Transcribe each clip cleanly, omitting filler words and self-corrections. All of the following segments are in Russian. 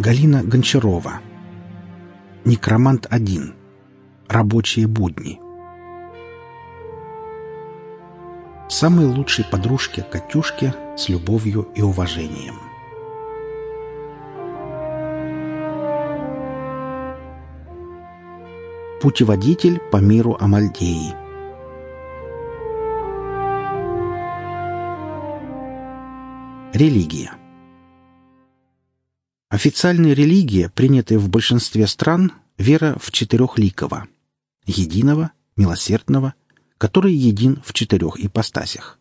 Галина Гончарова. Некромант 1. Рабочие будни. Самой лучшей подружке Катюшке с любовью и уважением. Путеводитель по миру Амальдеи. Религия. Официальная религия, принятая в большинстве стран, вера в Четырехликого, единого, милосердного, который един в четырех ипостасях.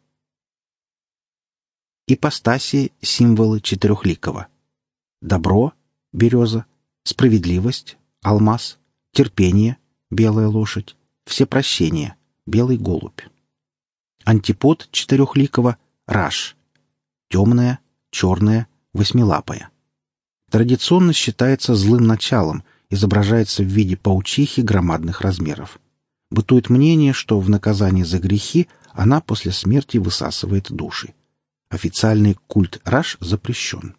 Ипостаси — символы Четырехликого. Добро — береза, справедливость — алмаз, терпение — белая лошадь, всепрощение — белый голубь. Антипод Четырехликого — раш, темная, черная, восьмилапая. Традиционно считается злым началом, изображается в виде паучихи громадных размеров. Бытует мнение, что в наказание за грехи она после смерти высасывает души. Официальный культ Раш запрещен.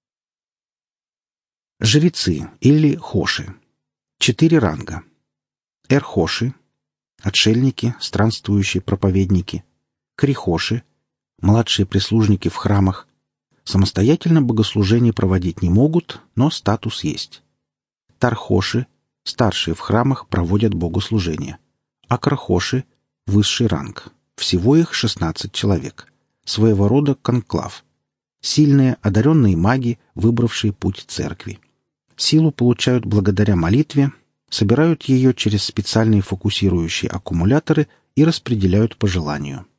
Жрецы или хоши. 4 ранга. Эрхоши — отшельники, странствующие проповедники. Крихоши — младшие прислужники в храмах. Самостоятельно богослужение проводить не могут, но статус есть. Тархоши — старшие в храмах, проводят богослужения. Акрахоши — высший ранг. Всего их 16 человек. Своего рода конклав. Сильные, одаренные маги, выбравшие путь церкви. Силу получают благодаря молитве, собирают ее через специальные фокусирующие аккумуляторы и распределяют по желанию.